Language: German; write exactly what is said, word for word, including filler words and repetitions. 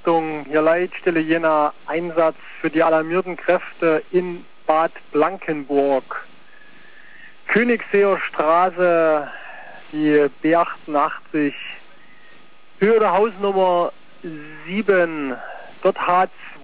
Achtung, hier Leitstelle Jena, Einsatz für die alarmierten Kräfte in Bad Blankenburg. Königseer Straße, die B achtundachtzig, Höhe der Hausnummer sieben. Dort hat